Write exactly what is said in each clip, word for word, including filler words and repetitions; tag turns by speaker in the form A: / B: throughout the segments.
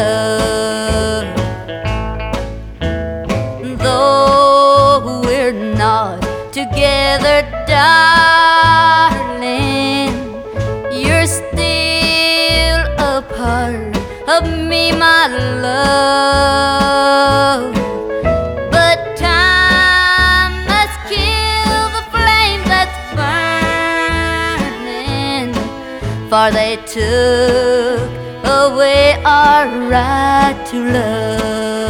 A: love. Though we're not together, darling, you're still a part of me, my love. But time must kill the flame that's burning, for they took away our right to love.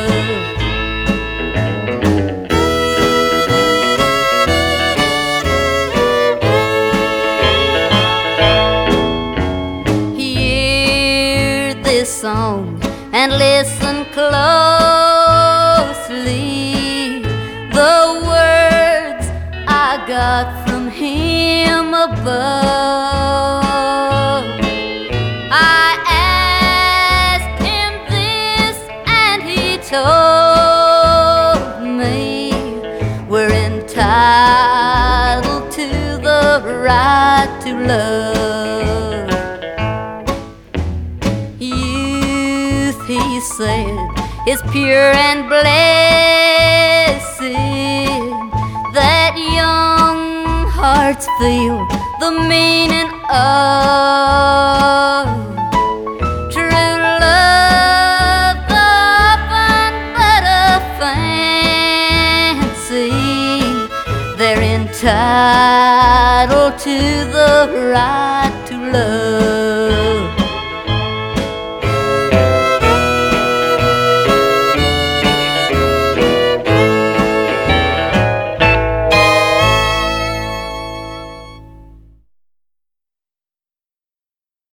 A: Hear this song and listen closely. The words I got from him above. I asked him this and he told me we're entitled to the right to love. Youth, he said, is pure and blessed, that young hearts feel the meaning of true love, often but a fancy. They're entitled to the right to love.